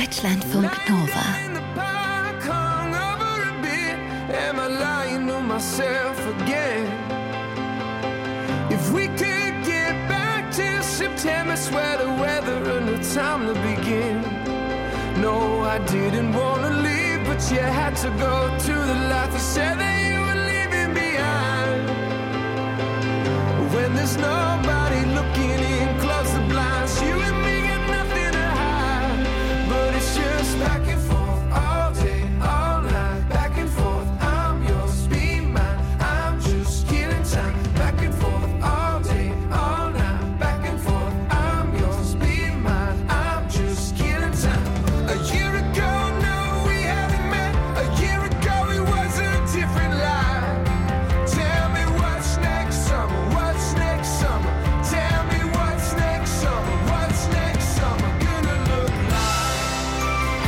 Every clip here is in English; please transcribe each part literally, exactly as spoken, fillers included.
Deutschlandfunk Nova. If we could get back to September, sweater weather and a time to begin. No, I didn't want to leave, but you had to go to the life you said that you were leaving behind. When there's nobody looking in, close the blinds. You and me got nothing to hide, but it's just back and forth all day, all night. Back and forth, I'm yours, be mine. I'm just killing time. Back and forth all day, all night. Back and forth, I'm yours, be mine. I'm just killing time. A year ago, no, we haven't met. A year ago, it was a different life. Tell me what's next summer, what's next summer. Tell me what's next summer, what's next summer gonna look like.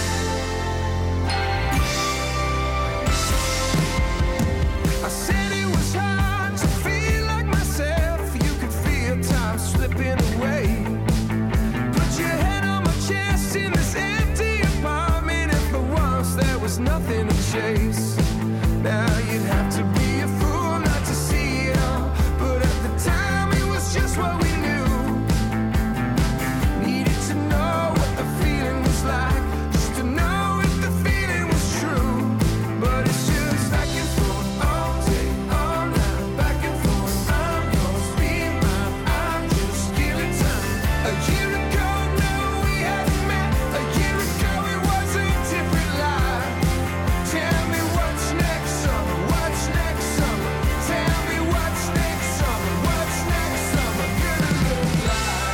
I said it was hard to feel like myself. You could feel time slipping away. Put your head on my chest in this empty apartment, and for once there was nothing to chase. Now you'd have to be a fool not to see it all, but at the time it was just what we knew. Needed to know what the feeling was like, just to know if the feeling was true. But it's just back and forth all day, all night. Back and forth, I'm yours, be mine. I'm just killing time. A year ago, no, we hadn't met. A year ago, it was a different life. Tell me what's next summer, what's next summer. Tell me what's next summer, what's next summer gonna look like.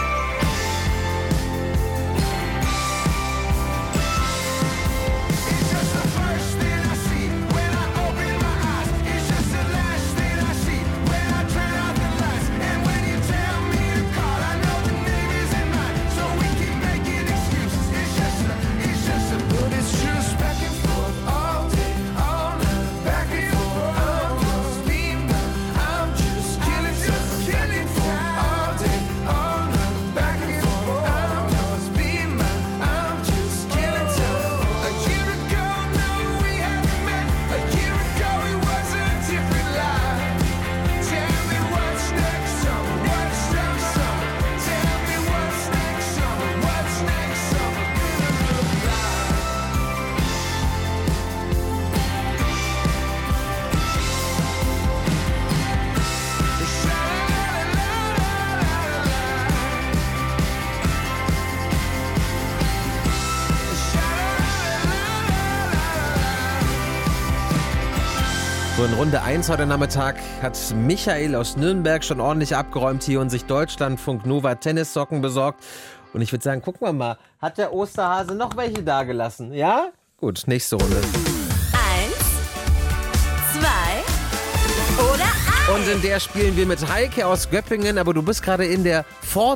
It's just the first thing I see when I open my eyes. It's just the last thing I see when I turn out the lights. And when you tell me to call, I know the name isn't mine, so we keep making excuses. It's just a, it's just a, but it's just back and forth all day, all night. Back and forth, I'm yours, be mine. I'm just killing time, killing time all day, all night. Back and forth, I'm yours, be mine. I'm just killing time. A year ago, no, we hadn't met. A year ago, it was a different life. Tell me what's next summer, what's next summer. Tell me what's next summer, what's next summer gonna look like. So, in Runde eins heute Nachmittag hat Michael aus Nürnberg schon ordentlich abgeräumt hier und sich Deutschlandfunk Nova Tennissocken besorgt. Und ich würde sagen, gucken wir mal, hat der Osterhase noch welche dagelassen? Ja? Gut, nächste Runde. Eins, zwei oder eins. Und in der spielen wir mit Heike aus Göppingen, aber du bist gerade in der Vor